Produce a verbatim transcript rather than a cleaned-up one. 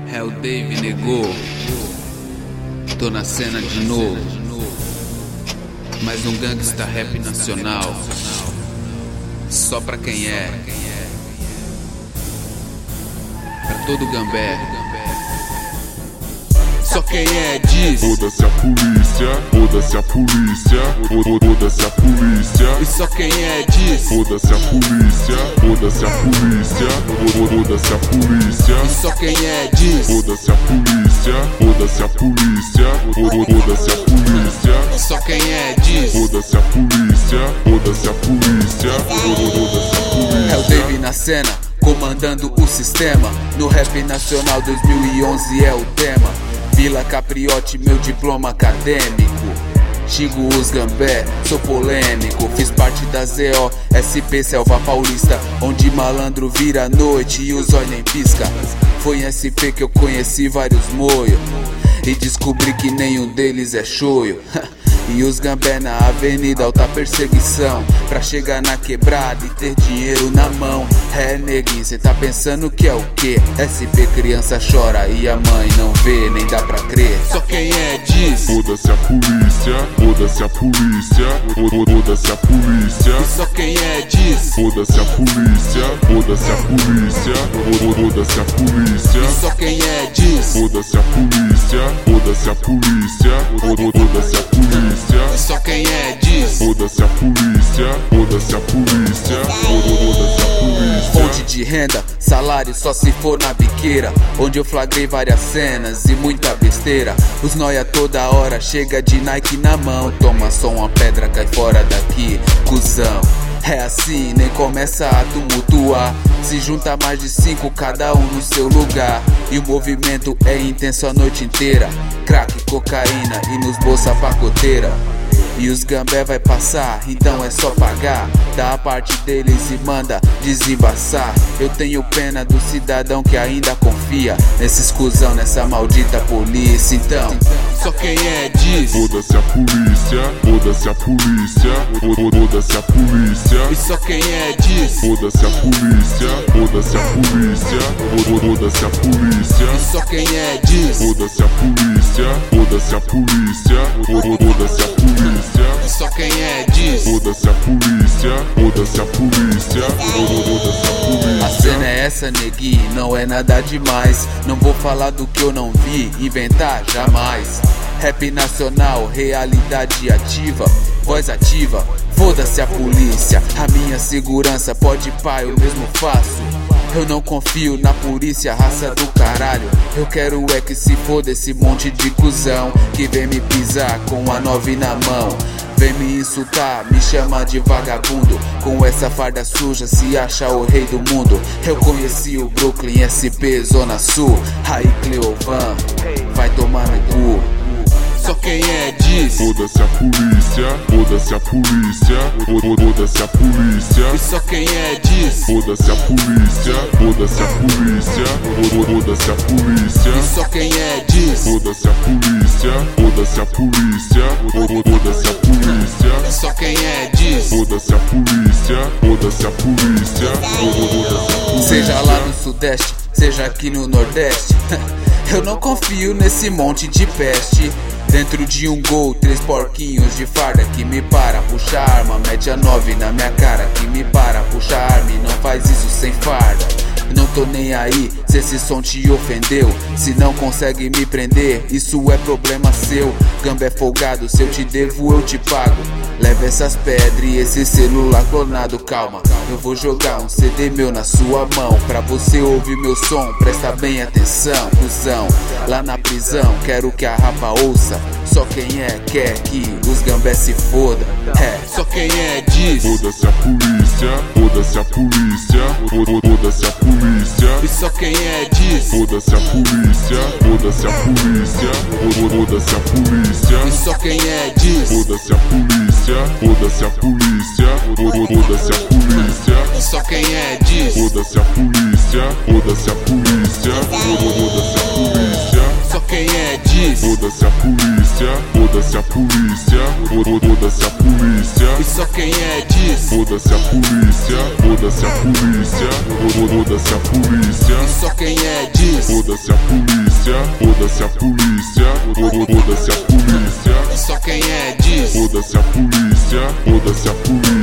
É o Dave negou. Tô na cena de novo. Mais um gangsta rap nacional. Só pra quem é. Pra todo gambé. Só quem é diz. Foda-se a polícia, foda-se a polícia, foda-se a polícia. E só quem é diz. Foda-se a polícia, foda-se a polícia, foda-se a polícia. E só quem é diz. Foda-se a polícia, foda-se a polícia, foda-se a polícia. E só quem é diz. Foda-se a polícia, foda-se a polícia, foda-se a polícia. É o Dave na cena, comandando o sistema. No rap nacional dois mil e onze é o tema. Vila Capriote, meu diploma acadêmico. Xingo os gambé, sou polêmico. Fiz parte da Z O S P Selva Paulista, onde malandro vira noite e o zóio nem pisca. Foi em S P que eu conheci vários moio e descobri que nenhum deles é choio. E os gambé na avenida, alta perseguição, pra chegar na quebrada e ter dinheiro na mão. É neguinho, cê tá pensando que é o quê? S P criança chora e a mãe não vê, nem dá pra crer. Só quem é diz. Foda-se a polícia, foda-se a polícia, foda-se a polícia. E só quem é diz. Foda-se a polícia, foda-se a polícia, foda-se a polícia. E só quem é diz. Foda-se a polícia, foda-se a polícia, foda-se a polícia. E só quem é diz. Foda-se a polícia, foda-se a polícia, foda-se a polícia. Fonte de renda, salário só se for na biqueira, onde eu flagrei várias cenas e muita besteira. Os noia toda hora chega de Nike na mão. Toma só uma pedra, cai fora daqui, cuzão. É assim, nem começa a tumultuar. Se junta mais de cinco, cada um no seu lugar. E o movimento é intenso a noite inteira. Crack, cocaína e nos bolsa pacoteira. E os gambé vai passar, então é só pagar. Dá a parte deles e manda desembaçar. Eu tenho pena do cidadão que ainda confia nesses cuzão, nessa maldita polícia. Então, só quem é diz. Foda-se a polícia, foda-se a polícia, foda-se a polícia. E só quem é diz. Foda-se a polícia, foda-se a polícia, foda-se a polícia. E só quem é diz. Foda-se a polícia, foda-se a polícia, foda-se a polícia. E só quem é diz. Foda-se a polícia, foda-se a polícia, foda-se a polícia. A cena é essa, neguinho, não é nada demais. Não vou falar do que eu não vi, inventar jamais. Rap nacional, realidade ativa, voz ativa. Foda-se a polícia, a minha segurança pode pá, eu mesmo faço. Eu não confio na polícia, raça do caralho. Eu quero é que se foda esse monte de cuzão que vem me pisar com a nove na mão. Vem me insultar, me chama de vagabundo. Com essa farda suja se acha o rei do mundo. Eu conheci o Brooklyn, S P, Zona Sul. Aí Cleovan, vai tomar no cu. Só quem é diz. Foda-se a polícia, foda-se a polícia, foda-se a polícia. E só quem é diz. Foda-se a polícia, foda-se a polícia, foda-se a polícia. E só quem é diz. Foda-se a polícia, foda-se a polícia, foda-se a polícia. E só quem é diz. Foda-se a polícia, foda-se a polícia, foda-se a polícia. Seja lá no Sudeste, seja aqui no Nordeste. Eu não confio nesse monte de peste. Dentro de um gol, três porquinhos de farda que me para, puxa a arma, mete a nove na minha cara que me para, puxa a arma e não faz isso sem farda. Não tô nem aí se esse som te ofendeu. Se não consegue me prender, isso é problema seu. Gambé folgado, se eu te devo eu te pago. Leva essas pedras e esse celular clonado, calma. Eu vou jogar um C D meu na sua mão, pra você ouvir meu som, presta bem atenção, cuzão. Lá na prisão, quero que a rapa ouça. Só quem é quer que os gambé se foda. É, só quem é diz. Foda-se a polícia, foda-se a polícia, foda-se a polícia. E só quem é diz. Foda-se a polícia, foda-se a polícia, foda-se a polícia. E só quem é diz. Foda-se a polícia, foda-se a polícia, foda-se a polícia. E só quem é diz. Foda-se a polícia, foda-se a polícia, foda-se a polícia. Só quem é é diz. Foda-se a polícia, foda-se a polícia, foda-se a polícia. E só quem é diz. Foda-se a polícia, foda-se a polícia, foda-se a polícia. E só quem é diz. Foda-se a polícia, foda-se a polícia, foda-se a polícia. E só quem é diz. Foda-se a polícia, foda-se a polícia.